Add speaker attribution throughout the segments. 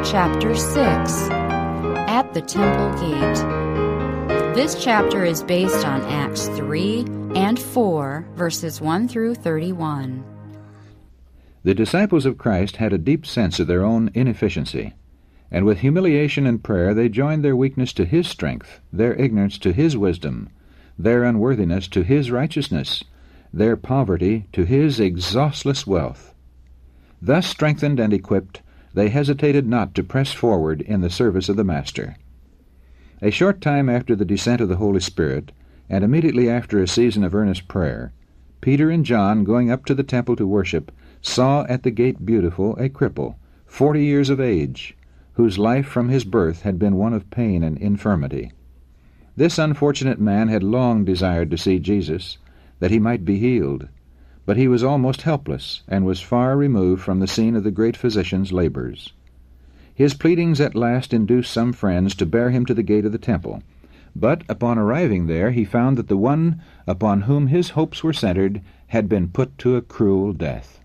Speaker 1: chapter 6, At the Temple Gate. This chapter is based on Acts 3 and 4, verses 1 through 31.
Speaker 2: The disciples of Christ had a deep sense of their own inefficiency, and with humiliation and prayer they joined their weakness to His strength, their ignorance to His wisdom, their unworthiness to His righteousness, their poverty to His exhaustless wealth. Thus strengthened and equipped, they hesitated not to press forward in the service of the Master. A short time after the descent of the Holy Spirit, and immediately after a season of earnest prayer, Peter and John, going up to the temple to worship, saw at the gate Beautiful a cripple, 40 years of age, whose life from his birth had been one of pain and infirmity. This unfortunate man had long desired to see Jesus, that he might be healed, but he was almost helpless, and was far removed from the scene of the great physician's labors. His pleadings at last induced some friends to bear him to the gate of the temple, but upon arriving there he found that the one upon whom his hopes were centered had been put to a cruel death.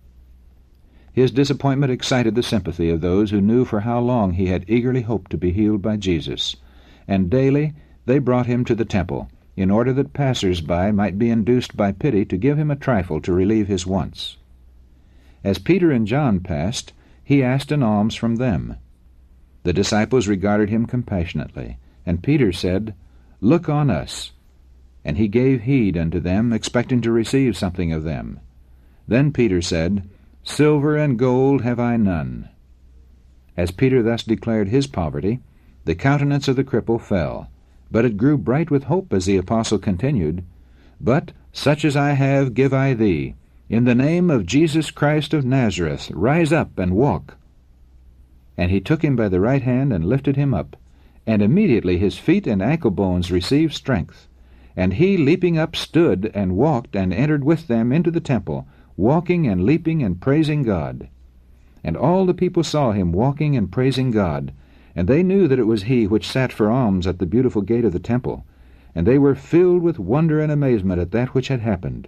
Speaker 2: His disappointment excited the sympathy of those who knew for how long he had eagerly hoped to be healed by Jesus, and daily they brought him to the temple, in order that passers-by might be induced by pity to give him a trifle to relieve his wants. As Peter and John passed, he asked an alms from them. The disciples regarded him compassionately, and Peter said, "Look on us." And he gave heed unto them, expecting to receive something of them. Then Peter said, "Silver and gold have I none." As Peter thus declared his poverty, the countenance of the cripple fell, but it grew bright with hope as the apostle continued, "But such as I have give I thee. In the name of Jesus Christ of Nazareth, rise up and walk." And he took him by the right hand and lifted him up, and immediately his feet and ankle bones received strength. And he, leaping up, stood and walked and entered with them into the temple, walking and leaping and praising God. And all the people saw him walking and praising God, and they knew that it was he which sat for alms at the Beautiful gate of the temple, and they were filled with wonder and amazement at that which had happened.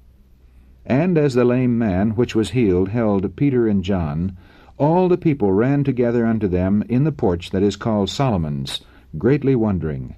Speaker 2: And as the lame man which was healed held Peter and John, all the people ran together unto them in the porch that is called Solomon's, greatly wondering.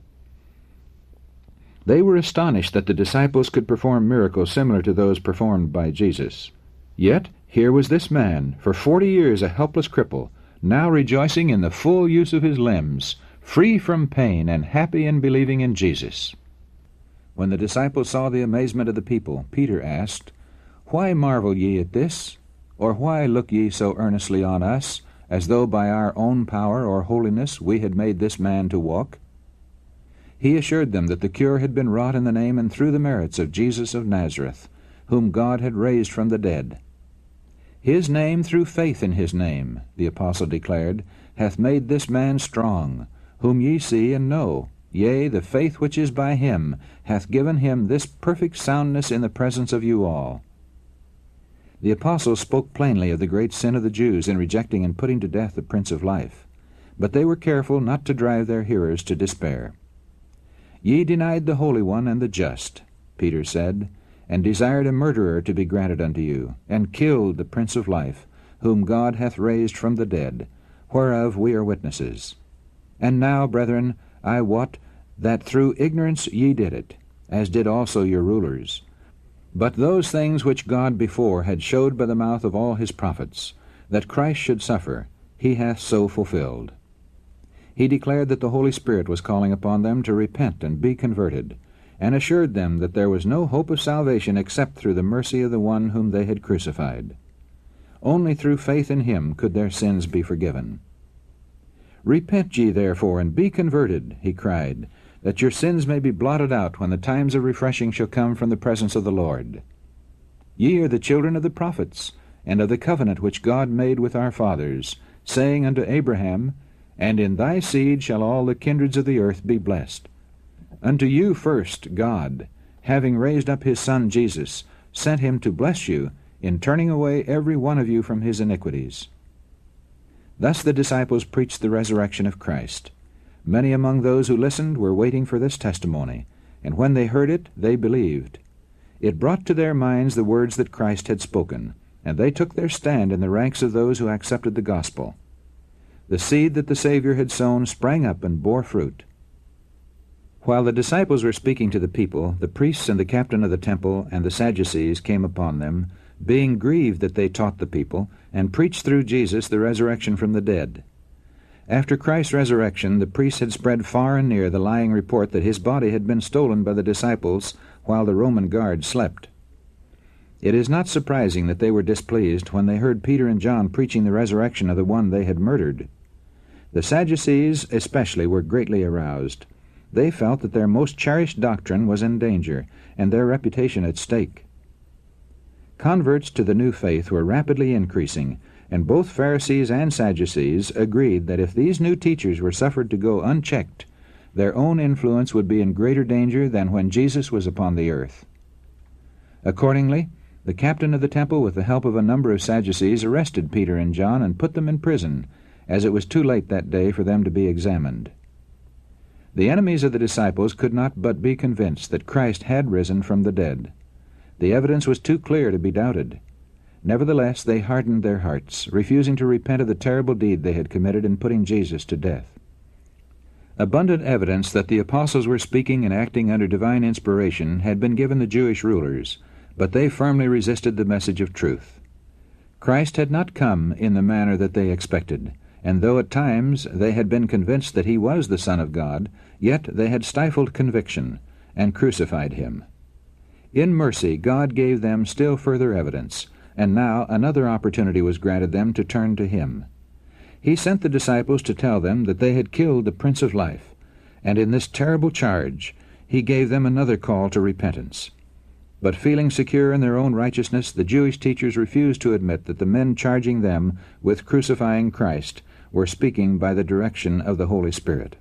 Speaker 2: They were astonished that the disciples could perform miracles similar to those performed by Jesus. Yet here was this man, for 40 years a helpless cripple, now rejoicing in the full use of his limbs, free from pain, and happy in believing in Jesus. When the disciples saw the amazement of the people, Peter asked, "Why marvel ye at this? Or why look ye so earnestly on us, as though by our own power or holiness we had made this man to walk?" He assured them that the cure had been wrought in the name and through the merits of Jesus of Nazareth, whom God had raised from the dead. "His name, through faith in his name," the apostle declared, "hath made this man strong, whom ye see and know. Yea, the faith which is by him hath given him this perfect soundness in the presence of you all." The apostle spoke plainly of the great sin of the Jews in rejecting and putting to death the Prince of Life, but they were careful not to drive their hearers to despair. "Ye denied the Holy One and the Just," Peter said, "and desired a murderer to be granted unto you, and killed the Prince of Life, whom God hath raised from the dead, whereof we are witnesses. And now, brethren, I wot that through ignorance ye did it, as did also your rulers. But those things which God before had showed by the mouth of all his prophets, that Christ should suffer, he hath so fulfilled." He declared that the Holy Spirit was calling upon them to repent and be converted, and assured them that there was no hope of salvation except through the mercy of the one whom they had crucified. Only through faith in him could their sins be forgiven. "Repent ye therefore, and be converted," he cried, "that your sins may be blotted out when the times of refreshing shall come from the presence of the Lord. Ye are the children of the prophets, and of the covenant which God made with our fathers, saying unto Abraham, And in thy seed shall all the kindreds of the earth be blessed. Unto you first God, having raised up his Son Jesus, sent him to bless you, in turning away every one of you from his iniquities." Thus the disciples preached the resurrection of Christ. Many among those who listened were waiting for this testimony, and when they heard it, they believed. It brought to their minds the words that Christ had spoken, and they took their stand in the ranks of those who accepted the gospel. The seed that the Savior had sown sprang up and bore fruit. While the disciples were speaking to the people, the priests and the captain of the temple and the Sadducees came upon them, being grieved that they taught the people, and preached through Jesus the resurrection from the dead. After Christ's resurrection, the priests had spread far and near the lying report that his body had been stolen by the disciples while the Roman guard slept. It is not surprising that they were displeased when they heard Peter and John preaching the resurrection of the one they had murdered. The Sadducees especially were greatly aroused. They felt that their most cherished doctrine was in danger, and their reputation at stake. Converts to the new faith were rapidly increasing, and both Pharisees and Sadducees agreed that if these new teachers were suffered to go unchecked, their own influence would be in greater danger than when Jesus was upon the earth. Accordingly, the captain of the temple, with the help of a number of Sadducees, arrested Peter and John and put them in prison, as it was too late that day for them to be examined. The enemies of the disciples could not but be convinced that Christ had risen from the dead. The evidence was too clear to be doubted. Nevertheless, they hardened their hearts, refusing to repent of the terrible deed they had committed in putting Jesus to death. Abundant evidence that the apostles were speaking and acting under divine inspiration had been given the Jewish rulers, but they firmly resisted the message of truth. Christ had not come in the manner that they expected, and though at times they had been convinced that he was the Son of God, yet they had stifled conviction and crucified him. In mercy, God gave them still further evidence, and now another opportunity was granted them to turn to him. He sent the disciples to tell them that they had killed the Prince of Life, and in this terrible charge he gave them another call to repentance. But feeling secure in their own righteousness, the Jewish teachers refused to admit that the men charging them with crucifying Christ were speaking by the direction of the Holy Spirit.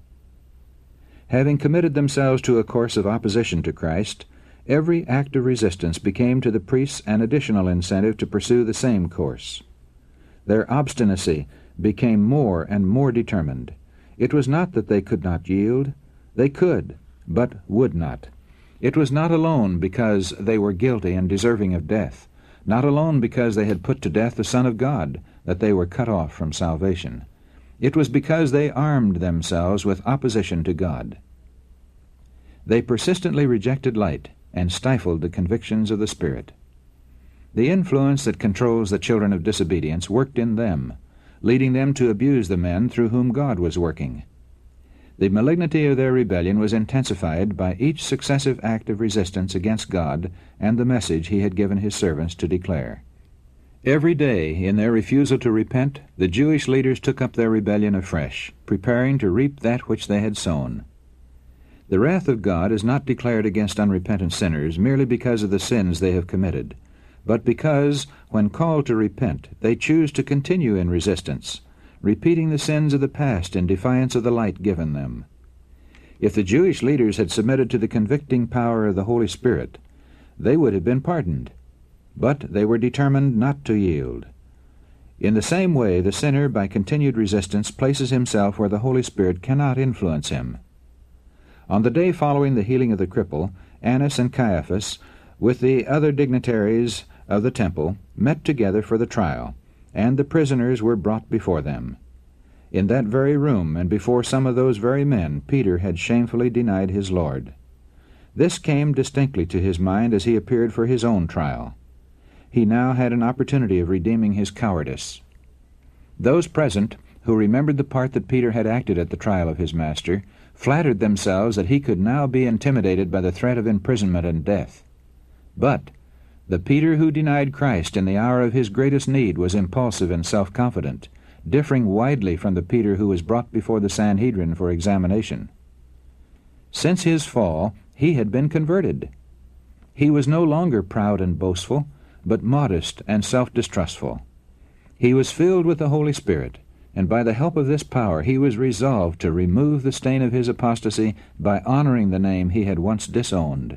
Speaker 2: Having committed themselves to a course of opposition to Christ, every act of resistance became to the priests an additional incentive to pursue the same course. Their obstinacy became more and more determined. It was not that they could not yield. They could, but would not. It was not alone because they were guilty and deserving of death, not alone because they had put to death the Son of God, that they were cut off from salvation. It was because they armed themselves with opposition to God. They persistently rejected light and stifled the convictions of the Spirit. The influence that controls the children of disobedience worked in them, leading them to abuse the men through whom God was working. The malignity of their rebellion was intensified by each successive act of resistance against God and the message he had given his servants to declare. Every day, in their refusal to repent, the Jewish leaders took up their rebellion afresh, preparing to reap that which they had sown. The wrath of God is not declared against unrepentant sinners merely because of the sins they have committed, but because, when called to repent, they choose to continue in resistance, repeating the sins of the past in defiance of the light given them. If the Jewish leaders had submitted to the convicting power of the Holy Spirit, they would have been pardoned. But they were determined not to yield. In the same way, the sinner, by continued resistance, places himself where the Holy Spirit cannot influence him. On the day following the healing of the cripple, Annas and Caiaphas, with the other dignitaries of the temple, met together for the trial, and the prisoners were brought before them. In that very room, and before some of those very men, Peter had shamefully denied his Lord. This came distinctly to his mind as he appeared for his own trial. He now had an opportunity of redeeming his cowardice. Those present, who remembered the part that Peter had acted at the trial of his Master, flattered themselves that he could now be intimidated by the threat of imprisonment and death. But the Peter who denied Christ in the hour of his greatest need was impulsive and self-confident, differing widely from the Peter who was brought before the Sanhedrin for examination. Since his fall, he had been converted. He was no longer proud and boastful, but modest and self-distrustful. He was filled with the Holy Spirit, and by the help of this power he was resolved to remove the stain of his apostasy by honoring the name he had once disowned.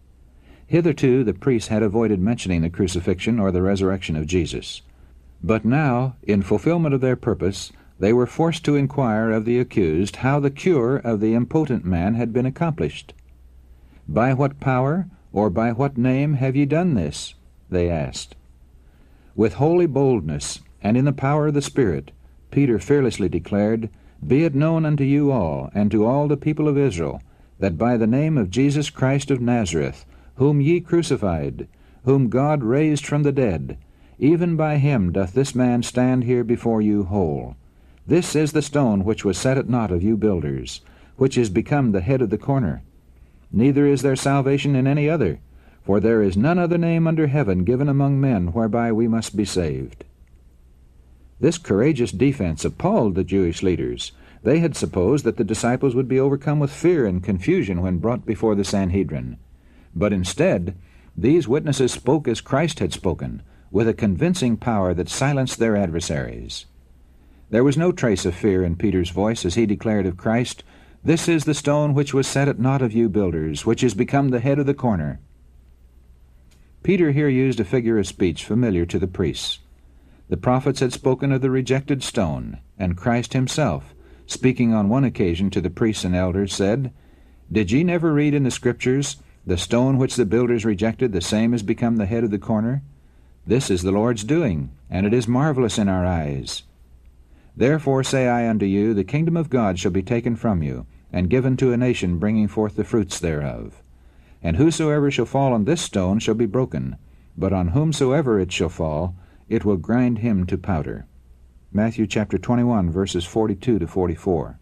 Speaker 2: Hitherto the priests had avoided mentioning the crucifixion or the resurrection of Jesus. But now, in fulfillment of their purpose, they were forced to inquire of the accused how the cure of the impotent man had been accomplished. "By what power, or by what name have ye done this?" they asked. With holy boldness, and in the power of the Spirit, Peter fearlessly declared, "Be it known unto you all, and to all the people of Israel, that by the name of Jesus Christ of Nazareth, whom ye crucified, whom God raised from the dead, even by him doth this man stand here before you whole. This is the stone which was set at naught of you builders, which is become the head of the corner. Neither is there salvation in any other, for there is none other name under heaven given among men whereby we must be saved." This courageous defense appalled the Jewish leaders. They had supposed that the disciples would be overcome with fear and confusion when brought before the Sanhedrin. But instead, these witnesses spoke as Christ had spoken, with a convincing power that silenced their adversaries. There was no trace of fear in Peter's voice as he declared of Christ, "This is the stone which was set at naught of you builders, which is become the head of the corner." Peter here used a figure of speech familiar to the priests. The prophets had spoken of the rejected stone, and Christ himself, speaking on one occasion to the priests and elders, said, "Did ye never read in the Scriptures, the stone which the builders rejected, the same is become the head of the corner? This is the Lord's doing, and it is marvelous in our eyes. Therefore say I unto you, the kingdom of God shall be taken from you, and given to a nation bringing forth the fruits thereof. And whosoever shall fall on this stone shall be broken, but on whomsoever it shall fall, it will grind him to powder." Matthew chapter 21, verses 42 to 44.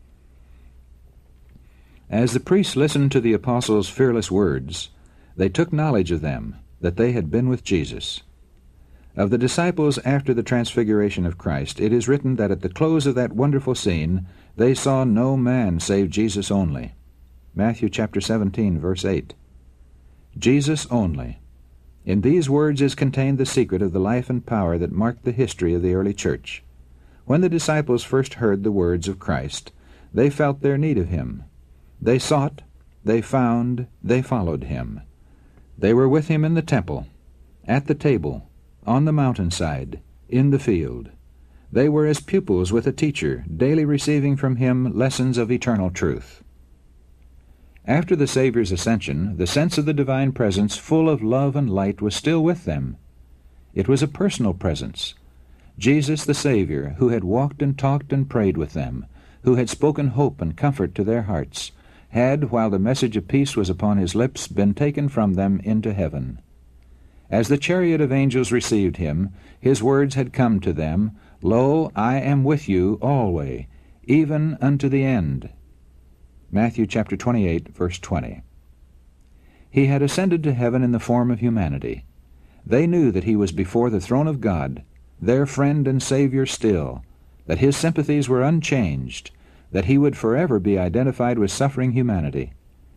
Speaker 2: As the priests listened to the apostles' fearless words, they took knowledge of them, that they had been with Jesus. Of the disciples after the transfiguration of Christ, it is written that at the close of that wonderful scene, they saw no man save Jesus only. Matthew chapter 17, verse 8. Jesus only. In these words is contained the secret of the life and power that marked the history of the early church. When the disciples first heard the words of Christ, they felt their need of him. They sought, they found, they followed him. They were with him in the temple, at the table, on the mountainside, in the field. They were as pupils with a teacher, daily receiving from him lessons of eternal truth. After the Savior's ascension, the sense of the divine presence, full of love and light, was still with them. It was a personal presence. Jesus the Savior, who had walked and talked and prayed with them, who had spoken hope and comfort to their hearts, had, while the message of peace was upon his lips, been taken from them into heaven. As the chariot of angels received him, his words had come to them, "Lo, I am with you alway, even unto the end." Matthew chapter 28, verse 20. He had ascended to heaven in the form of humanity. They knew that he was before the throne of God, their friend and Savior still, that his sympathies were unchanged, that he would forever be identified with suffering humanity.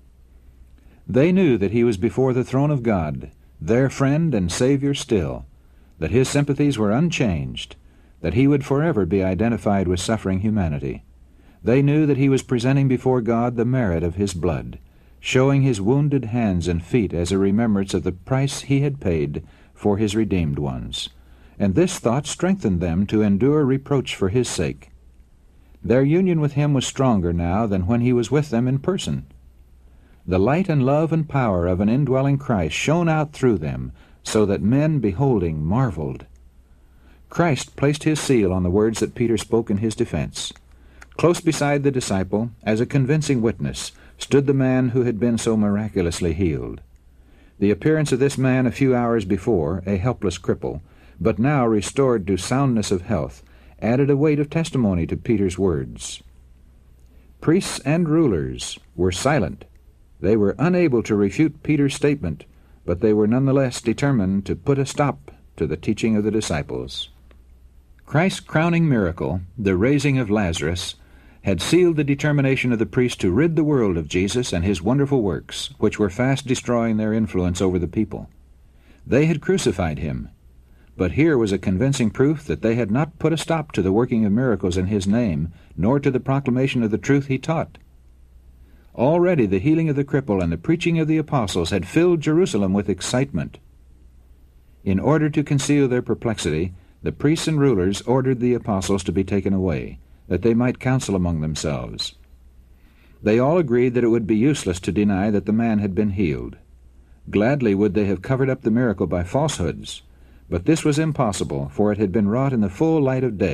Speaker 2: They knew that he was before the throne of God, their friend and Savior still, that his sympathies were unchanged, that he would forever be identified with suffering humanity. They knew that he was presenting before God the merit of his blood, showing his wounded hands and feet as a remembrance of the price he had paid for his redeemed ones. And this thought strengthened them to endure reproach for his sake. Their union with him was stronger now than when he was with them in person. The light and love and power of an indwelling Christ shone out through them, so that men, beholding, marveled. Christ placed his seal on the words that Peter spoke in his defense. Close beside the disciple, as a convincing witness, stood the man who had been so miraculously healed. The appearance of this man a few hours before, a helpless cripple, but now restored to soundness of health, added a weight of testimony to Peter's words. Priests and rulers were silent. They were unable to refute Peter's statement, but they were nonetheless determined to put a stop to the teaching of the disciples. Christ's crowning miracle, the raising of Lazarus, had sealed the determination of the priests to rid the world of Jesus and his wonderful works, which were fast destroying their influence over the people. They had crucified him, but here was a convincing proof that they had not put a stop to the working of miracles in his name, nor to the proclamation of the truth he taught. Already the healing of the cripple and the preaching of the apostles had filled Jerusalem with excitement. In order to conceal their perplexity, the priests and rulers ordered the apostles to be taken away, that they might counsel among themselves. They all agreed that it would be useless to deny that the man had been healed. Gladly would they have covered up the miracle by falsehoods, but this was impossible, for it had been wrought in the full light of day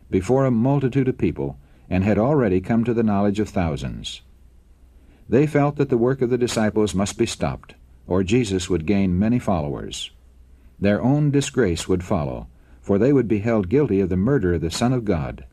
Speaker 2: before a multitude of people, and had already come to the knowledge of thousands. They felt that the work of the disciples must be stopped, or Jesus would gain many followers. Their own disgrace would follow, for they would be held guilty of the murder of the Son of God.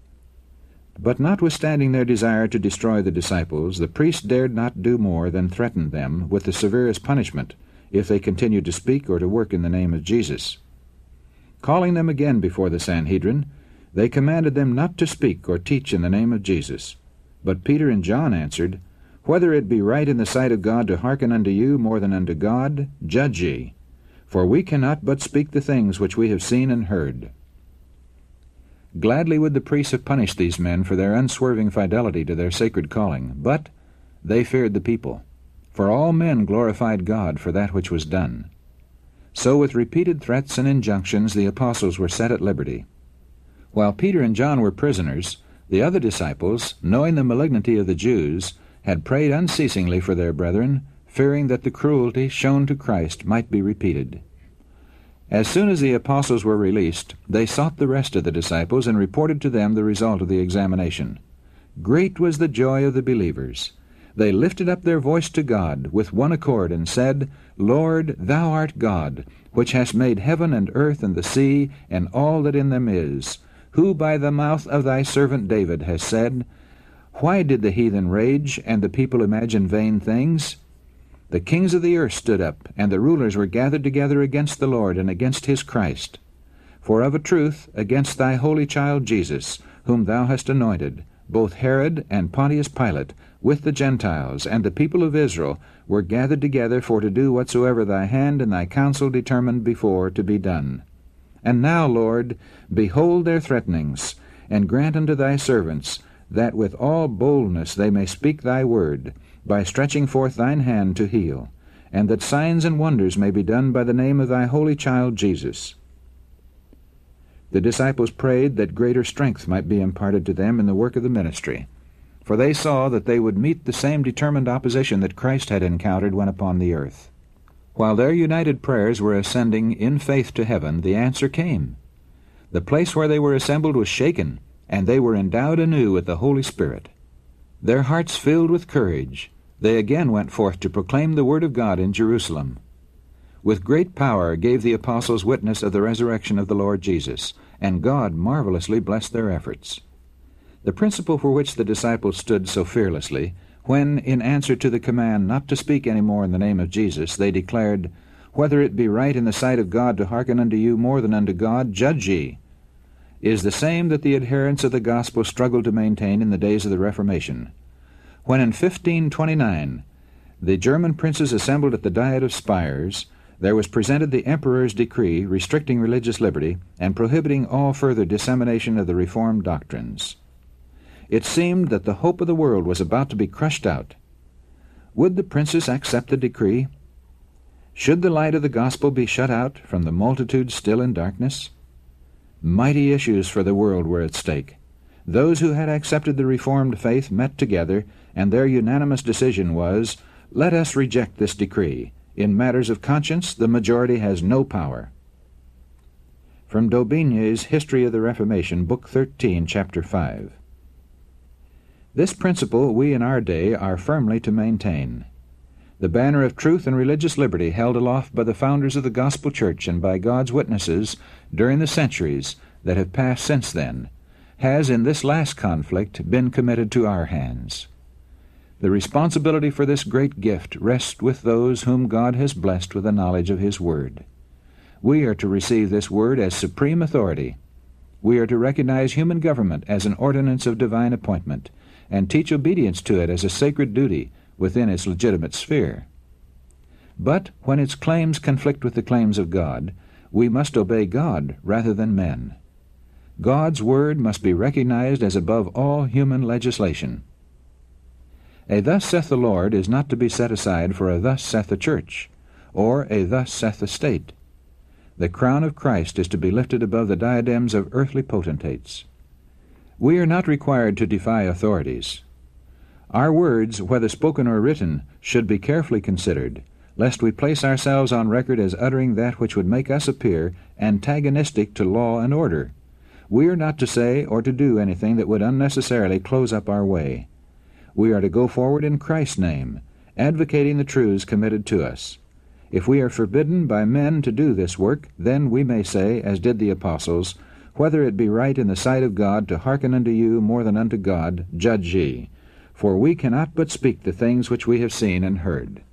Speaker 2: But notwithstanding their desire to destroy the disciples, the priests dared not do more than threaten them with the severest punishment if they continued to speak or to work in the name of Jesus. Calling them again before the Sanhedrin, they commanded them not to speak or teach in the name of Jesus. But Peter and John answered, "Whether it be right in the sight of God to hearken unto you more than unto God, judge ye. For we cannot but speak the things which we have seen and heard." Gladly would the priests have punished these men for their unswerving fidelity to their sacred calling, but they feared the people, for all men glorified God for that which was done. So with repeated threats and injunctions the apostles were set at liberty. While Peter and John were prisoners, the other disciples, knowing the malignity of the Jews, had prayed unceasingly for their brethren, fearing that the cruelty shown to Christ might be repeated. As soon as the apostles were released, they sought the rest of the disciples and reported to them the result of the examination. Great was the joy of the believers. They lifted up their voice to God with one accord and said, "Lord, thou art God, which hast made heaven and earth and the sea and all that in them is, who by the mouth of thy servant David has said, Why did the heathen rage, and the people imagine vain things? The kings of the earth stood up, and the rulers were gathered together against the Lord and against his Christ. For of a truth, against thy holy child Jesus, whom thou hast anointed, both Herod and Pontius Pilate, with the Gentiles and the people of Israel, were gathered together for to do whatsoever thy hand and thy counsel determined before to be done. And now, Lord, behold their threatenings, and grant unto thy servants, that with all boldness they may speak thy word, by stretching forth thine hand to heal, and that signs and wonders may be done by the name of thy holy child Jesus." The disciples prayed that greater strength might be imparted to them in the work of the ministry, for they saw that they would meet the same determined opposition that Christ had encountered when upon the earth. While their united prayers were ascending in faith to heaven, the answer came. The place where they were assembled was shaken, and they were endowed anew with the Holy Spirit. Their hearts filled with courage, they again went forth to proclaim the word of God in Jerusalem. With great power gave the apostles witness of the resurrection of the Lord Jesus, and God marvelously blessed their efforts. The principle for which the disciples stood so fearlessly, when, in answer to the command not to speak any more in the name of Jesus, they declared, "Whether it be right in the sight of God to hearken unto you more than unto God, judge ye," is the same that the adherents of the gospel struggled to maintain in the days of the Reformation. When in 1529 the German princes assembled at the Diet of Spires, there was presented the Emperor's decree restricting religious liberty and prohibiting all further dissemination of the Reformed doctrines. It seemed that the hope of the world was about to be crushed out. Would the princes accept the decree? Should the light of the gospel be shut out from the multitude still in darkness? Mighty issues for the world were at stake. Those who had accepted the Reformed faith met together, and their unanimous decision was, "Let us reject this decree. In matters of conscience, the majority has no power." From Daubigny's History of the Reformation, Book 13, Chapter 5. This principle we in our day are firmly to maintain. The banner of truth and religious liberty held aloft by the founders of the Gospel Church and by God's witnesses during the centuries that have passed since then has in this last conflict been committed to our hands. The responsibility for this great gift rests with those whom God has blessed with the knowledge of His Word. We are to receive this Word as supreme authority. We are to recognize human government as an ordinance of divine appointment, and teach obedience to it as a sacred duty within its legitimate sphere. But when its claims conflict with the claims of God, we must obey God rather than men. God's Word must be recognized as above all human legislation. A "Thus saith the Lord" is not to be set aside for a "Thus saith the Church," or a "Thus saith the State." The crown of Christ is to be lifted above the diadems of earthly potentates. We are not required to defy authorities. Our words, whether spoken or written, should be carefully considered, lest we place ourselves on record as uttering that which would make us appear antagonistic to law and order, We are not to say or to do anything that would unnecessarily close up our way. We are to go forward in Christ's name, advocating the truths committed to us. If we are forbidden by men to do this work, then we may say, as did the apostles, Whether it be right in the sight of God to hearken unto you more than unto God, judge ye. For we cannot but speak the things which we have seen and heard.